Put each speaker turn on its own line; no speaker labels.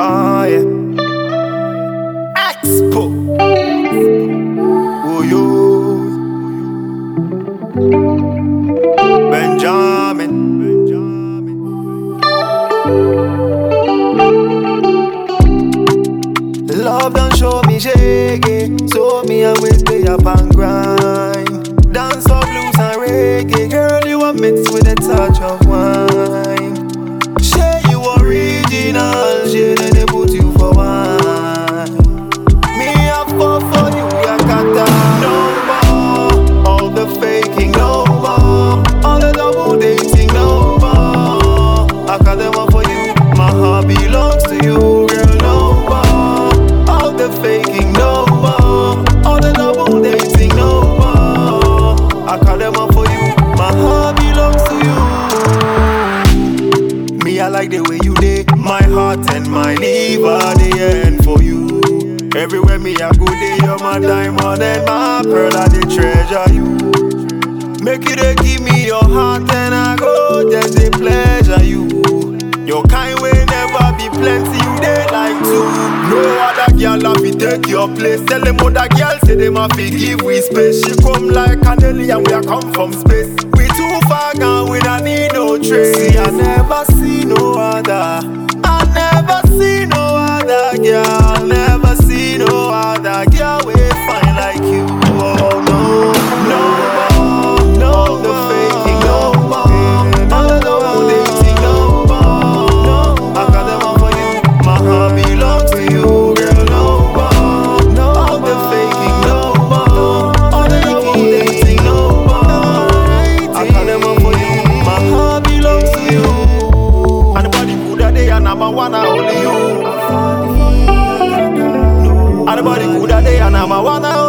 Ah, yeah. Expo. Oh, yo. Benjamin. Love don't show me shaggy, so me always stay up and grind. Dance up blues and reggae, girl you are mixed with a touch of wine. Say you original, shit and they put you for wine. Me a fall for you, Yakata. No more, all the faking, no more. All the double dating, no more. I got them up for you, my heart belongs to you, girl, no more. All the faking, no more. All the double dating, no more. I got them up for you, my heart belongs to you. Me, I like the way you did. My heart and my liver, they end for you. Everywhere me I go, they you're my diamond and my pearl, I they treasure you. Make you they give me your heart and I go just they pleasure you. Your kind will never be plenty, you they like to. No other girl have to take your place. Tell them other girl say they must give we space. She come like an alien, we a come from space. We too far gone, we don't need no trace. See, I never see no other. I never see no other girl. Never see no other girl we fine like you. Oh no, no more, no the faking, no more. All the double dating, no more. I got them all for you. My heart belongs to you, girl. No more, no all the faking, no more. All the double dating, no more. I got them all for you. My heart belongs to you. Anybody good at day and I'm a one only you. Anybody good at day and I'm a one.